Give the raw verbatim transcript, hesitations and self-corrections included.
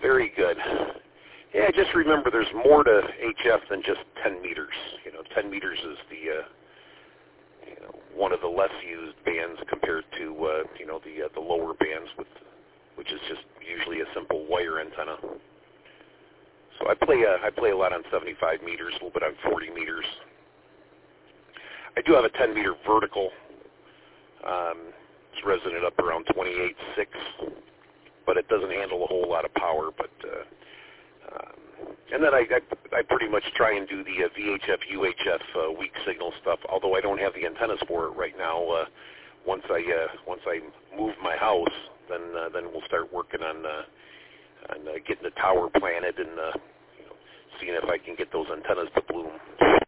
very good. Yeah, just remember there's more to H F than just ten meters. You know, ten meters is the uh, you know, one of the less used bands compared to uh, you know the uh, the lower bands, with which is just usually a simple wire antenna. So I play uh, I play a lot on seventy-five meters, a little bit on forty meters. I do have a ten meter vertical. Um, it's resonant up around twenty-eight point six, but it doesn't handle a whole lot of power. But uh, um, and then I, I I pretty much try and do the uh, V H F U H F uh, weak signal stuff. Although I don't have the antennas for it right now. Uh, once I uh, once I move my house, then uh, then we'll start working on uh, on uh, getting the tower planted and uh, you know, seeing if I can get those antennas to bloom.